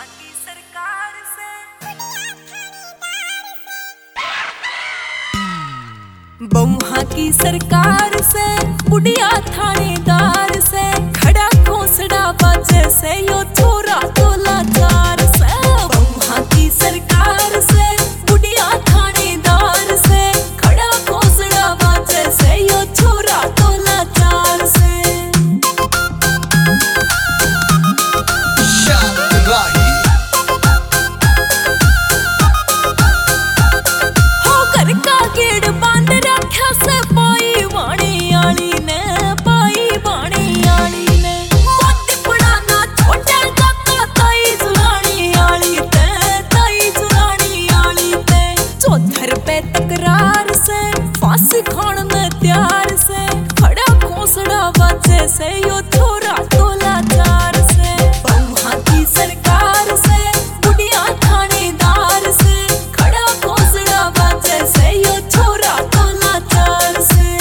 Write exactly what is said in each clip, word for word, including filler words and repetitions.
वहाँ की सरकार से वहाँ की सरकार से बुढ़िया थानेदार से खड़ा घोंसड़ा बाजे से यो छोरा तो लाचार से वहाँ की सरकार से बुढ़िया थानेदार से खड़ा घोंसड़ा बाजे से यो छोरा तो लाचार से तकरार से फांसी खान में त्यार से खड़ा घोंसड़ा बाजे से यो छोरा तो लाचार से वहाँ की सरकार से बुढ़िया थानेदार से खड़ा घोंसड़ा बाजे से यो छोरा तो लाचार से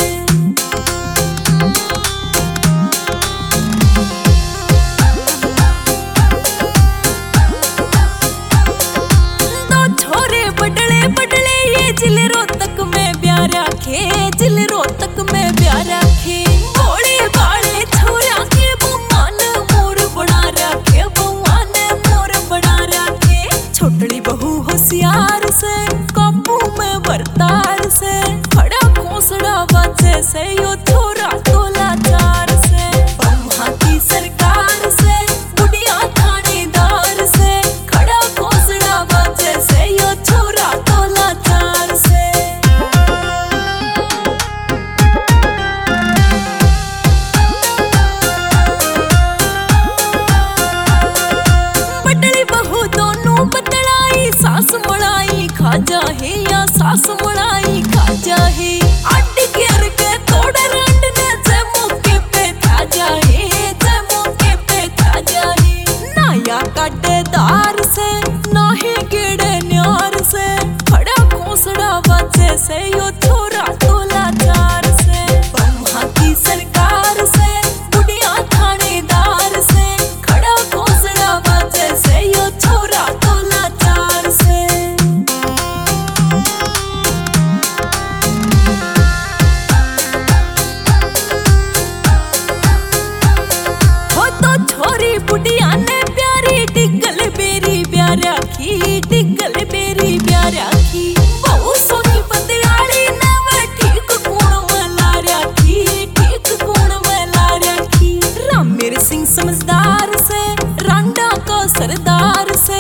दो छोरे बडले बडले जिले रोहतक में ब्याह रखे जिले रोहतक में ब्याह रखे भोले बाले छोरा के बुआ ने मोर बना रखे बुआ ने मोर बना रखे छोटड़ी बहू होशियार से काबू में बरतार से खड़ा घोंसड़ा बाजे से यो छोरा तो लाचार से वहाँ की सरकार से बुढ़िया थानेदार से खड़ा घोंसड़ा बाजे से यो छोरा तो लाचार से सास मलाई खाजा है या सास मलाई खाजा है अड्डी घेर के तोड़े रंड ने जे मौके पे थाजा है जे मौके पे थाजा है ना या काटेदार से ना ही गेड़े न्यार से खड़ा घोंसड़ा बाजे से यो छोरा तो लाचार से वहाँ की सरकार से बुढ़िया थानेदार से खड़ा घोंसड़ा बाजे से यो छोरा तो लाचार से बुढ़िया ने प्यारी टिगल बेरी ब्याह रखी टिगल बेरी ब्याह रखी बहु सोनी बदलाड़ी ने वे ठीक कौन मला रखी ठीक कौन मला रखी रामेर सिंह समझदार से रांडा का सरदार से